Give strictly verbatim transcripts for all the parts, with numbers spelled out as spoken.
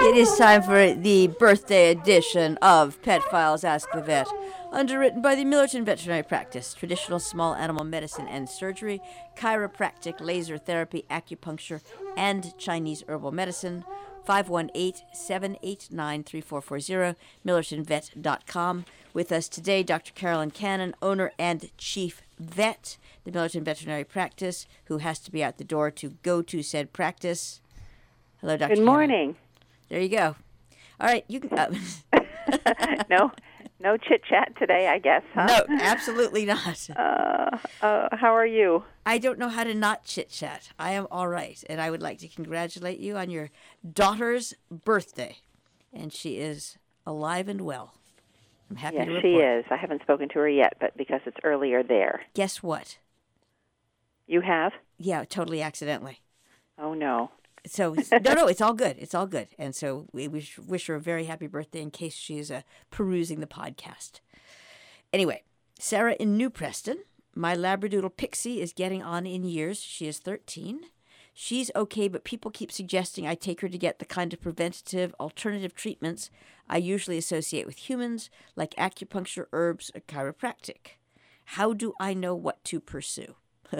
It is time for the birthday edition of Pet Files Ask the Vet, underwritten by the Millerton Veterinary Practice, traditional small animal medicine and surgery, chiropractic, laser therapy, acupuncture, and Chinese herbal medicine. five one eight, seven eight nine, three four four zero, millerton vet dot com. With us today, Doctor Carolyn Cannon, owner and chief vet, the Millerton Veterinary Practice, who has to be out the door to go to said practice. Hello, Doctor Good morning. Cannon. There you go. All right, you can. Uh, no, no chit chat today, I guess. Huh? No, absolutely not. Uh, uh, how are you? I don't know how to not chit chat. I am all right, and I would like to congratulate you on your daughter's birthday, and she is alive and well. I'm happy yes, to report. she is. I haven't spoken to her yet, but because it's earlier there. Guess what? You have? Yeah, totally accidentally. Oh no. So, no, no, it's all good. It's all good. And so we wish, wish her a very happy birthday in case she is uh, perusing the podcast. Anyway, Sarah in New Preston. My Labradoodle Pixie is getting on in years. She is thirteen. She's okay, but people keep suggesting I take her to get the kind of preventative alternative treatments I usually associate with humans, like acupuncture, herbs, or chiropractic. How do I know what to pursue?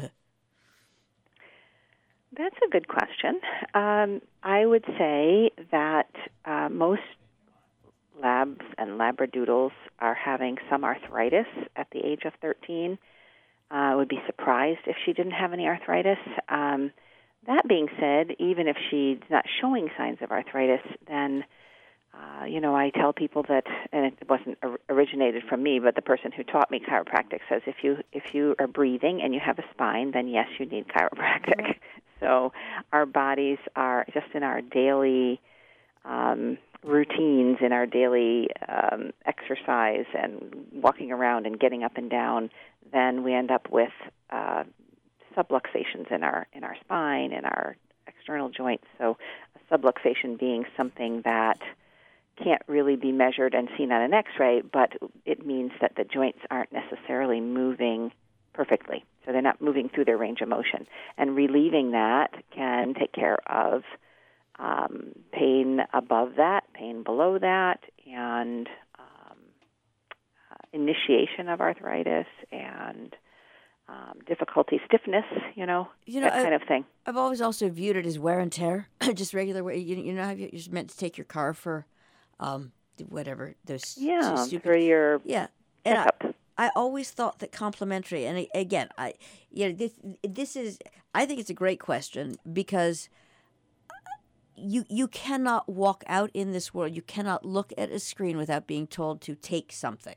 That's a good question. Um, I would say that uh, most labs and labradoodles are having some arthritis at the age of thirteen. I uh, would be surprised if she didn't have any arthritis. Um, that being said, even if she's not showing signs of arthritis, then, uh, you know, I tell people that, and it wasn't or- originated from me, but the person who taught me chiropractic says if you if you are breathing and you have a spine, then yes, you need chiropractic. Right. So our bodies are just in our daily um, routines, in our daily um, exercise and walking around and getting up and down, then we end up with uh, subluxations in our in our spine and our external joints. So a subluxation being something that can't really be measured and seen on an X-ray, but it means that the joints aren't necessarily moving perfectly. So they're not moving through their range of motion. And relieving that can take care of um, pain above that, pain below that, and um, uh, initiation of arthritis and um, difficulty, stiffness, you know, you know that I, kind of thing. I've always also viewed it as wear and tear, just regular wear. You, you know how you're just meant to take your car for um, whatever, those yeah, stupid... for your yeah. checkup. And I, I always thought that complementary, and again, I, you know, this, this is, I think it's a great question because you you cannot walk out in this world, you cannot look at a screen without being told to take something.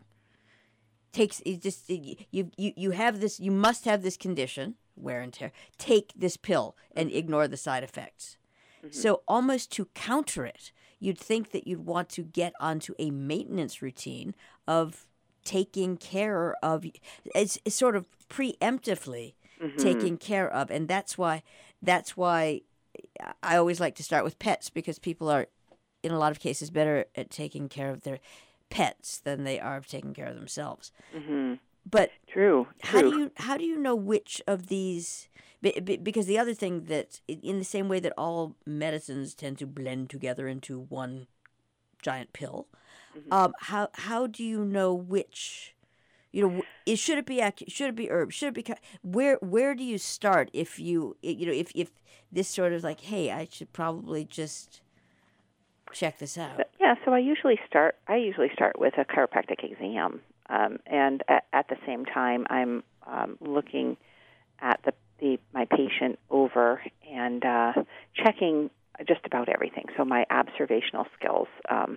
Takes it just you you you have this, you must have this condition, wear and tear. Take this pill and ignore the side effects. Mm-hmm. So almost to counter it, you'd think that you'd want to get onto a maintenance routine of taking care of, it's, it's sort of preemptively mm-hmm. taking care of, and that's why that's why I always like to start with pets, because people are, in a lot of cases, better at taking care of their pets than they are of taking care of themselves. Mm-hmm. But true, how true. do you how do you know which of these? Because the other thing that, in the same way that all medicines tend to blend together into one giant pill. Mm-hmm. Um, how how do you know which, you know, it should it be should it be herb, should it be, where where do you start if you you know if if this sort of like, hey, I should probably just check this out. Yeah, so I usually start I usually start with a chiropractic exam, um, and at, at the same time I'm um, looking at the, the my patient over and uh, checking just about everything. So my observational skills. Um,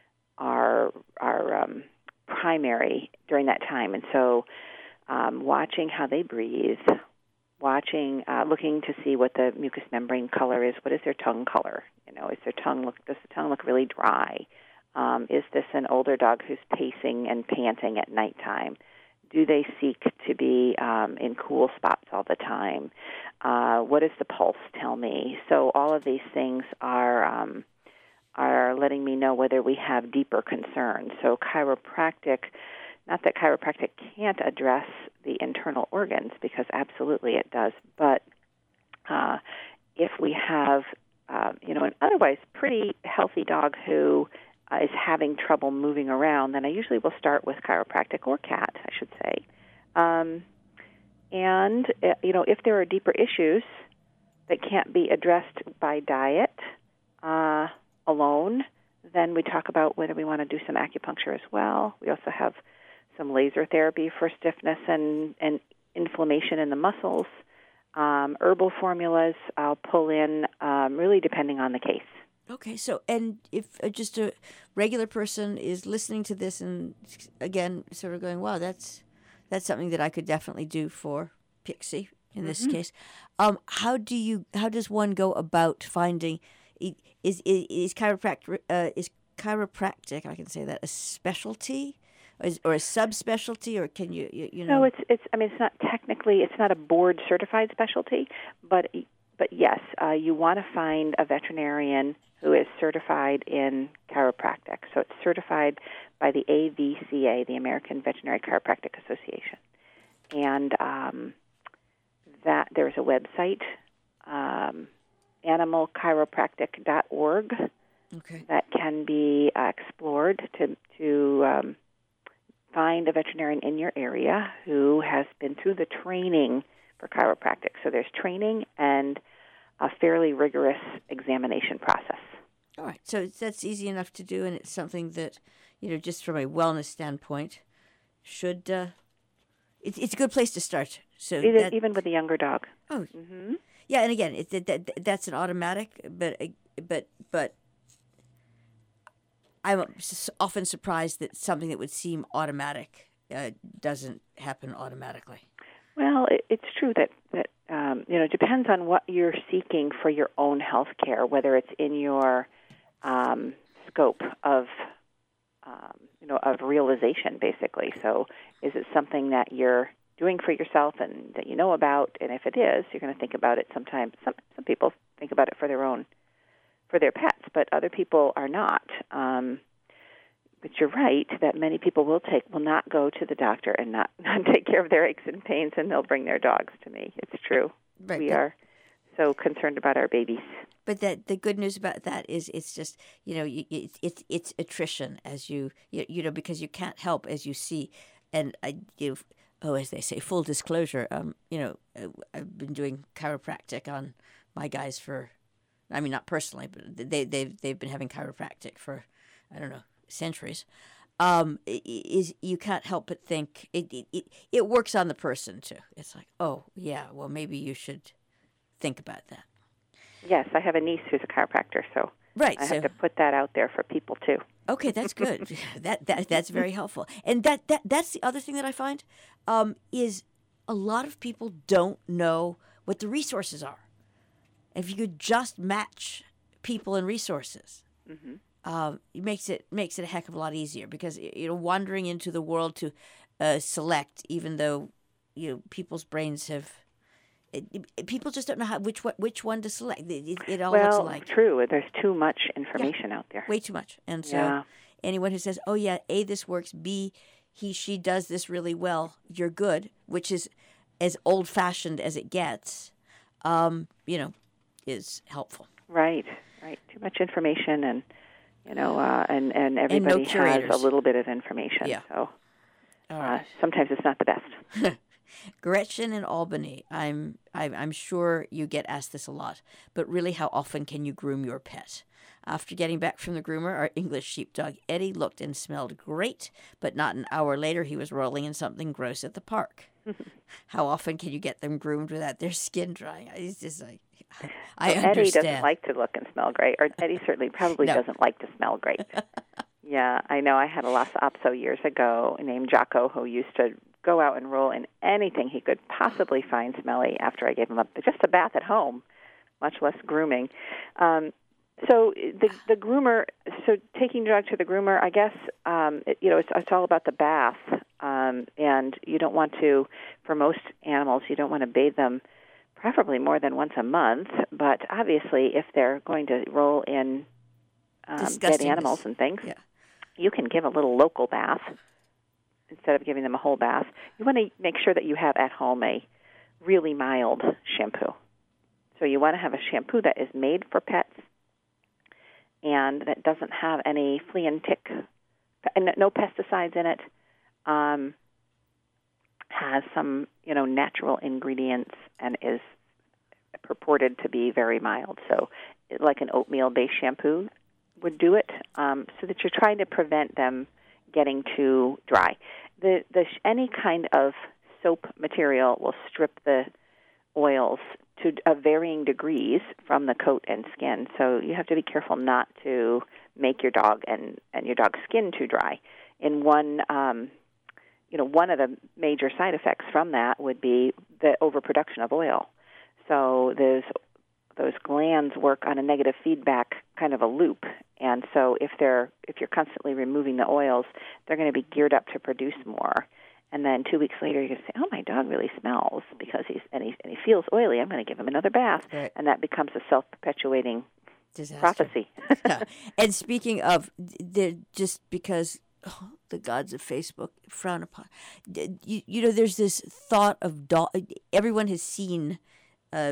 are are um, primary during that time. And so um, watching how they breathe, watching, uh, looking to see what the mucous membrane color is, what is their tongue color? You know, is their tongue look, does the tongue look really dry? Um, is this an older dog who's pacing and panting at nighttime? Do they seek to be um, in cool spots all the time? Uh, what does the pulse tell me? So all of these things are... Um, are letting me know whether we have deeper concerns. So chiropractic, not that chiropractic can't address the internal organs, because absolutely it does, but uh, if we have uh, you know, an otherwise pretty healthy dog who uh, is having trouble moving around, then I usually will start with chiropractic or cat, I should say. Um, and, uh, you know, if there are deeper issues that can't be addressed by diet uh, alone, then we talk about whether we want to do some acupuncture as well. We also have some laser therapy for stiffness and, and inflammation in the muscles. Um, herbal formulas I'll pull in, um, really depending on the case. Okay, so, and if uh, just a regular person is listening to this and, again, sort of going, wow, that's that's something that I could definitely do for Pixie in this Mm-hmm. case. Um, how do you, how does one go about finding, is, is, is chiropractic, uh, is chiropractic, I can say that, a specialty? Or, is, or a subspecialty, or can you, you, you know? No, it's it's. I mean, it's not technically. It's not a board certified specialty, but but yes, uh, you want to find a veterinarian who is certified in chiropractic. So it's certified by the A V C A, the American Veterinary Chiropractic Association, and um, that there's a website, um, animal chiropractic dot org, Okay. that can be uh, explored to to. Um, find a veterinarian in your area who has been through the training for chiropractic. So there's training and a fairly rigorous examination process. All right. So it's, that's easy enough to do, and it's something that, you know, just from a wellness standpoint, should, uh, it's, it's a good place to start. So Even, that, even with a younger dog. oh, Mm-hmm. yeah, and again, it, that, that, that's an automatic, but, uh, but, but, I'm s- often surprised that something that would seem automatic uh, doesn't happen automatically. Well, it, it's true that, that um, you know, it depends on what you're seeking for your own health care, whether it's in your um, scope of, um, you know, of realization, basically. So is it something that you're doing for yourself and that you know about? And if it is, you're going to think about it sometimes. Some, some people think about it for their own for their pets, but other people are not. Um, but you're right that many people will take will not go to the doctor and not, not take care of their aches and pains, and they'll bring their dogs to me. It's true. Right, we but, are so concerned about our babies. But that the good news about that is it's just, you know, you, it's it's it's attrition as you, you you know, because you can't help as you see, and I you oh as they say, full disclosure, um you know, I've been doing chiropractic on my guys for. I mean, not personally, but they they've they've been having chiropractic for, I don't know, centuries. Um, is you can't help but think it, it it it works on the person too. It's like, oh yeah, well maybe you should think about that. Yes, I have a niece who's a chiropractor, so Right. I so have to put that out there for people too. okay, that's good. that that that's very helpful. And that that that's the other thing that I find um, is a lot of people don't know what the resources are. If you could just match people and resources, Mm-hmm. um, it makes it makes it a heck of a lot easier because you know wandering into the world to uh, select, even though you know people's brains have, it, it, people just don't know how which one, which one to select. It, it, it all well, looks alike. it's true. There's too much information out there. Way too much, and so Yeah. anyone who says, "Oh yeah, A this works, B he she does this really well," you're good, which is as old fashioned as it gets. Um, you know. Is helpful. Right, right. Too much information, and you know, uh, and and everybody and no has a little bit of information. Yeah. So All uh, right. sometimes it's not the best. Gretchen in Albany, I'm, I'm I'm sure you get asked this a lot, but really, how often can you groom your pet? After getting back from the groomer, our English sheepdog Eddie looked and smelled great, but not an hour later he was rolling in something gross at the park. How often can you get them groomed without their skin drying? It's just like, I well, understand. Eddie doesn't like to look and smell great, or Eddie certainly probably No. doesn't like to smell great. Yeah, I know. I had a Lhasa Apso years ago named Jocko who used to go out and roll in anything he could possibly find smelly after I gave him a, just a bath at home, much less grooming. Um, so the the groomer, so taking your dog to the groomer, I guess, um, it, you know, it's, it's all about the bath, um, and you don't want to, for most animals, you don't want to bathe them preferably more than once a month, but obviously if they're going to roll in um, dead animals and things, yeah. you can give a little local bath instead of giving them a whole bath. You want to make sure that you have at home a really mild shampoo. So you want to have a shampoo that is made for pets and that doesn't have any flea and tick, and no pesticides in it, um, has some, you know, natural ingredients, and is purported to be very mild. So like an oatmeal-based shampoo would do it, um, so that you're trying to prevent them getting too dry. The, the any kind of soap material will strip the oils to uh, varying degrees from the coat and skin. So you have to be careful not to make your dog and, and your dog's skin too dry. In one, um, you know, one of the major side effects from that would be the overproduction of oil. So those those glands work on a negative feedback kind of a loop, and so if they're if you're constantly removing the oils, they're going to be geared up to produce more. And then two weeks later, you're going to say, "Oh, my dog really smells because he's and he and he feels oily. I'm going to give him another bath," Right. And that becomes a self-perpetuating Disaster. prophecy. Yeah. And speaking of, they're just because oh, the gods of Facebook frown upon, you, you know, there's this thought of dog. Everyone has seen uh,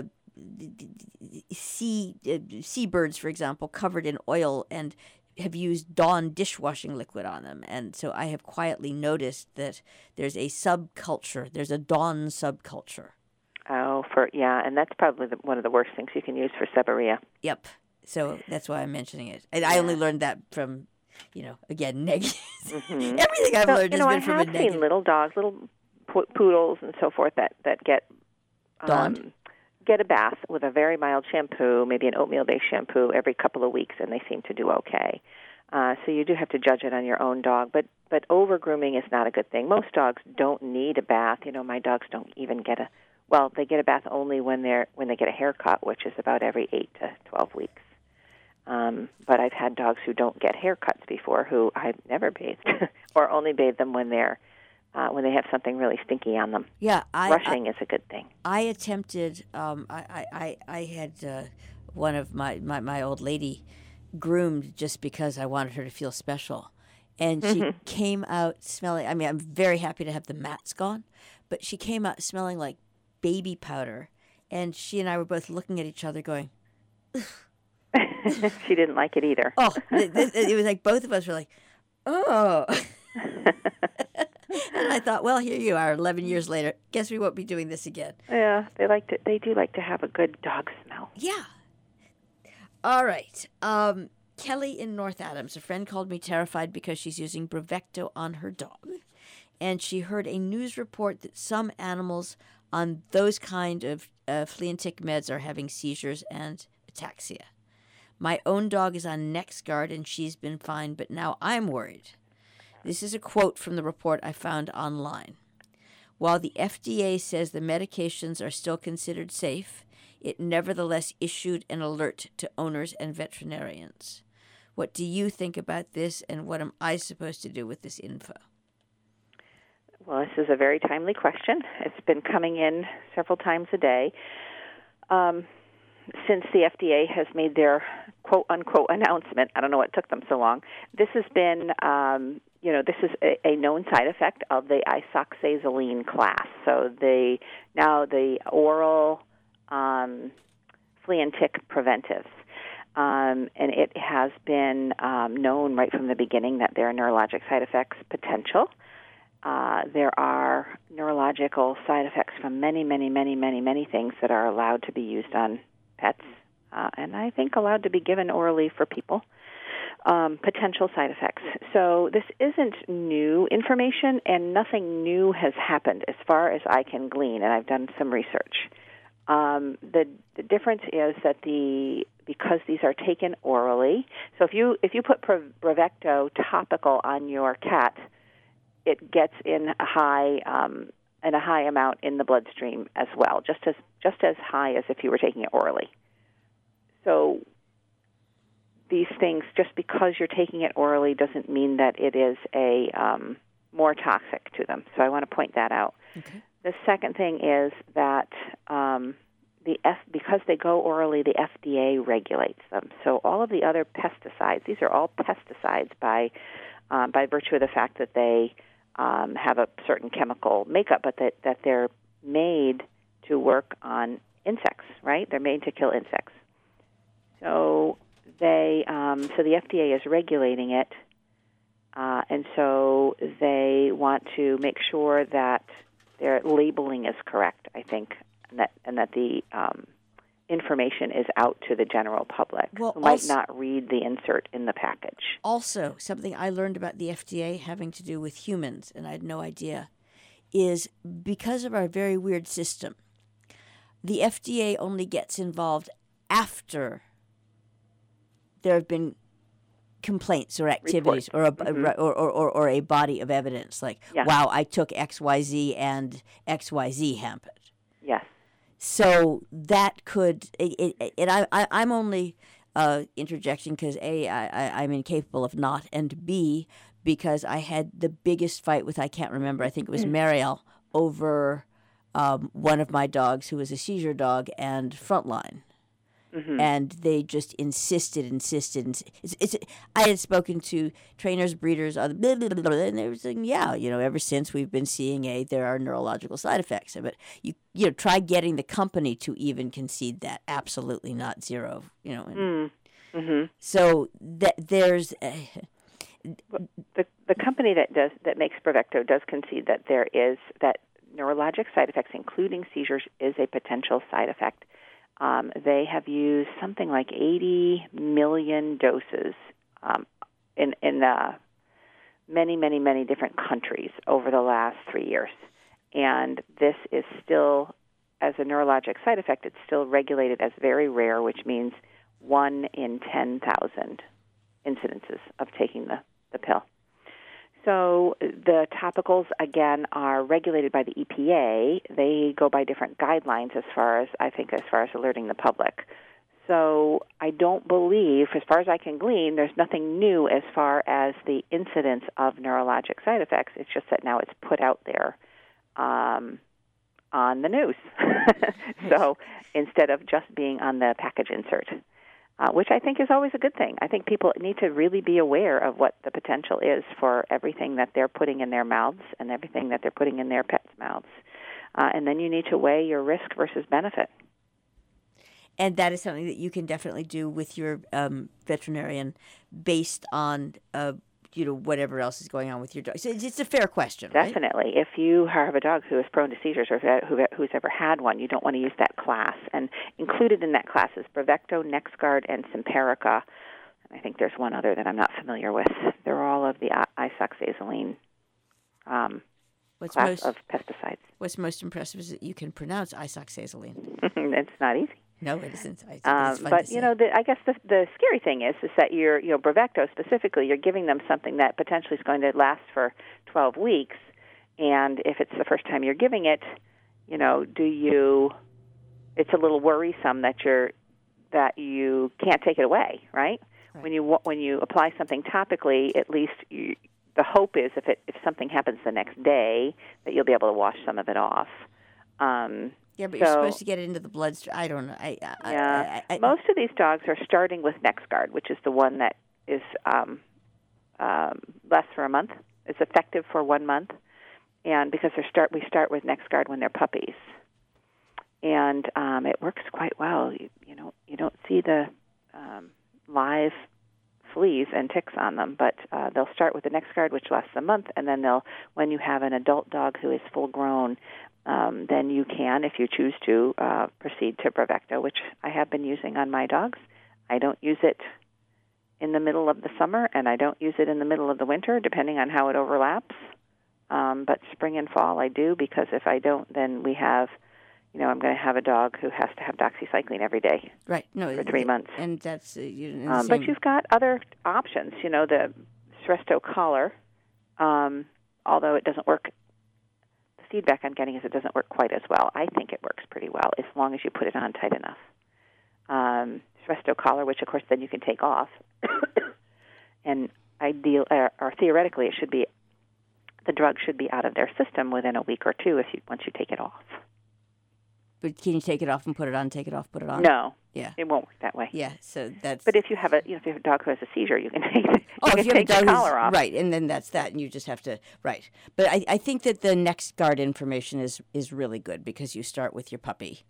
sea uh, seabirds, for example, covered in oil and have used Dawn dishwashing liquid on them. And so I have quietly noticed that there's a subculture. There's a Dawn subculture. Oh, for yeah, and that's probably the, one of the worst things you can use for seborrhea. Yep. So that's why I'm mentioning it. And I only learned that from, you know, again, negative. Mm-hmm. Everything I've so, learned you has know, been I from a have negative. seen little dogs, little po- poodles and so forth that, that get Dawned? um, get a bath with a very mild shampoo, maybe an oatmeal-based shampoo every couple of weeks, and they seem to do okay. Uh, so you do have to judge it on your own dog, but but over-grooming is not a good thing. Most dogs don't need a bath. You know, my dogs don't even get a, well, they get a bath only when they're when they get a haircut, which is about every eight to twelve weeks. Um, but I've had dogs who don't get haircuts before who I've never bathed or only bathe them when they're uh, when they have something really stinky on them. Yeah, I, Brushing I, is a good thing. I attempted, um, I, I, I, I had uh, one of my, my, my old lady groomed just because I wanted her to feel special. And she Mm-hmm. came out smelling, I mean, I'm very happy to have the mats gone, but she came out smelling like baby powder. And she and I were both looking at each other going, She didn't like it either. oh, it, it, it was like both of us were like, oh. And I thought, well, here you are, eleven years later. Guess we won't be doing this again. Yeah, they like to. They do like to have a good dog smell. Yeah. All right. Um, Kelly in North Adams. A friend called me terrified because she's using Bravecto on her dog. And she heard a news report that some animals on those kind of uh, flea and tick meds are having seizures and ataxia. My own dog is on NexGard and she's been fine, but now I'm worried. This is a quote from the report I found online. While the F D A says the medications are still considered safe, it nevertheless issued an alert to owners and veterinarians. What do you think about this, and what am I supposed to do with this info? Well, this is a very timely question. It's been coming in several times a day. Um, since the F D A has made their quote-unquote announcement, I don't know what took them so long, this has been, um, you know, this is a, a known side effect of the isoxazoline class. So the now the oral um, flea and tick preventives. Um, and it has been um, known right from the beginning that there are neurologic side effects potential. Uh, there are neurological side effects from many, many, many, many, many things that are allowed to be used on pets, uh, and I think allowed to be given orally for people. Um, potential side effects. So this isn't new information, and nothing new has happened as far as I can glean, and I've done some research. Um, the the difference is that the because these are taken orally. So if you if you put Bravecto topical on your cat, it gets in a high um, in a high amount in the bloodstream as well, just as just as high as if you were taking it orally. So these things, just because you're taking it orally, doesn't mean that it is a um, more toxic to them. So I want to point that out. Okay. The second thing is that um, the F, because they go orally, the F D A regulates them. So all of the other pesticides, these are all pesticides by um, by virtue of the fact that they um, have a certain chemical makeup, but that, that they're made to work on insects, right? They're made to kill insects. So they, um, so the F D A is regulating it, uh, and so they want to make sure that their labeling is correct, I think, and that and that the um, information is out to the general public well, who might also, not read the insert in the package. Also, something I learned about the F D A having to do with humans, and I had no idea, is because of our very weird system, the F D A only gets involved after there have been complaints or activities or a, mm-hmm. or, or, or, or a body of evidence, like, yeah. wow, I took X Y Z and X Y Z happened. Yes. So that could, it, it, and I, I, I'm only uh, interjecting because A, I, I, I'm incapable of not, and B, because I had the biggest fight with, I can't remember, I think it was Mariel, over um, one of my dogs who was a seizure dog and Frontline. Mm-hmm. And they just insisted, insisted. Ins- it's, it's, I had spoken to trainers, breeders, other blah, blah, blah, blah, and they were saying, yeah, you know, ever since we've been seeing a, there are neurological side effects. But you, you know, try getting the company to even concede that. Absolutely not, zero. You know. And mm. mm-hmm. So that there's a, the the company that does that makes Bravecto does concede that there is that neurologic side effects, including seizures, is a potential side effect. Um, they have used something like eighty million doses um, in, in uh, many, many, many different countries over the last three years. And this is still, as a neurologic side effect, it's still regulated as very rare, which means one in ten thousand incidences of taking the, the pill. So the topicals, again, are regulated by the E P A. They go by different guidelines as far as, I think, as far as alerting the public. So I don't believe, as far as I can glean, there's nothing new as far as the incidence of neurologic side effects. It's just that now it's put out there um, on the news. So instead of just being on the package insert. Uh, which I think is always a good thing. I think people need to really be aware of what the potential is for everything that they're putting in their mouths and everything that they're putting in their pets' mouths. Uh, and then you need to weigh your risk versus benefit. And that is something that you can definitely do with your um, veterinarian based on uh, you know, whatever else is going on with your dog. So it's, it's a fair question, right? Definitely. If you have a dog who is prone to seizures or who, who's ever had one, you don't want to use that class. And included in that class is Bravecto, NexGard, and Simparica. And I think there's one other that I'm not familiar with. They're all of the isoxazoline um, what's class most, of pesticides. What's most impressive is that you can pronounce isoxazoline. It's not easy. No, it isn't. I, um, it's fun but to you know, the, I guess the the scary thing is is that you're, you know, Bravecto specifically, you're giving them something that potentially is going to last for twelve weeks, and if it's the first time you're giving it, you know, do you? It's a little worrisome that you're that you can't take it away, right? right. When you when you apply something topically, at least you, the hope is if it if something happens the next day that you'll be able to wash some of it off. Um, Yeah, but so, you're supposed to get it into the bloodstream. I don't know. I, I, yeah, I, I, most of these dogs are starting with NexGard, which is the one that is um, um, lasts for a month. It's effective for one month, and because they start, we start with NexGard when they're puppies, and um, it works quite well. You, you know, you don't see the um, live fleas and ticks on them, but uh, they'll start with the NexGard, which lasts a month, and then they'll, when you have an adult dog who is full grown, Um, then you can, if you choose to, uh, proceed to Bravecto, which I have been using on my dogs. I don't use it in the middle of the summer, and I don't use it in the middle of the winter, depending on how it overlaps. Um, but spring and fall I do, because if I don't, then we have, you know, I'm going to have a dog who has to have doxycycline every day right. No, for three months. And that's... Uh, you, um, but you've got other options, you know, the Seresto collar, um, although it doesn't work. Feedback I'm getting is it doesn't work quite as well. I think it works pretty well as long as you put it on tight enough. Um, Seresto collar, which of course then you can take off, and ideal or, or theoretically, it should be the drug should be out of their system within a week or two if you once you take it off. But can you take it off and put it on? Take it off, put it on? No. Yeah. It won't work that way. Yeah. So that's. But if you have a you know if you have a dog who has a seizure, you can take you oh, can if you take have a the dog collar off. Right, and then that's that, and you just have to right. But I, I think that the NexGard information is is really good because you start with your puppy,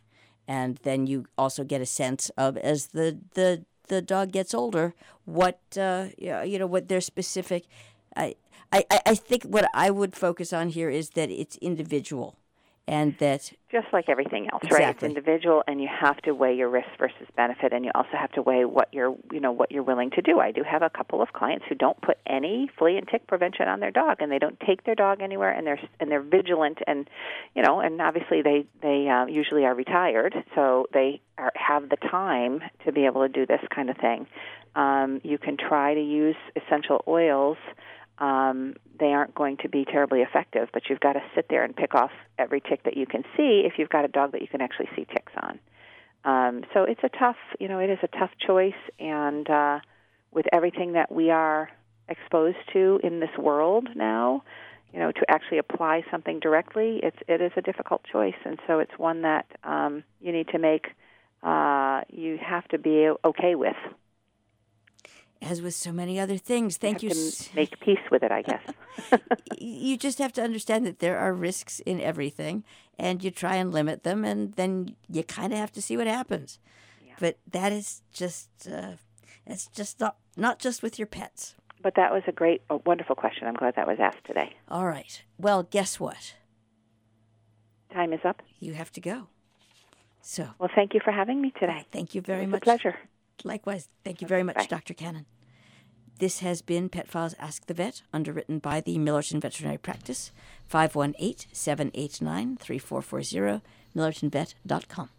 And then you also get a sense of, as the the, the dog gets older, what uh, you know what their specific. I, I I think what I would focus on here is that it's individual, and that just like everything else, exactly. right? It's individual, and you have to weigh your risk versus benefit, and you also have to weigh what you're, you know, what you're willing to do. I do have a couple of clients who don't put any flea and tick prevention on their dog, and they don't take their dog anywhere, and they're and they're vigilant, and you know, and obviously they they uh, usually are retired, so they are, have the time to be able to do this kind of thing. Um, you can try to use essential oils. Um, they aren't going to be terribly effective, but you've got to sit there and pick off every tick that you can see if you've got a dog that you can actually see ticks on. Um, so it's a tough, you know, it is a tough choice, and uh, with everything that we are exposed to in this world now, you know, to actually apply something directly, it's it is a difficult choice, and so it's one that um, you need to make. Uh, you have to be okay with. As with so many other things, thank you. you. Have to make peace with it, I guess. You just have to understand that there are risks in everything, and you try and limit them, and then you kind of have to see what happens. Yeah. But that is just, uh, it's just not, not just with your pets. But that was a great, a wonderful question. I'm glad that was asked today. All right. Well, guess what? Time is up. You have to go. So. Well, thank you for having me today. Thank you very it was much. A pleasure. Likewise. Thank you very much, Bye. Doctor Cannon. This has been Pet Files Ask the Vet, underwritten by the Millerton Veterinary Practice, five one eight, seven eight nine, three four four zero, millerton vet dot com.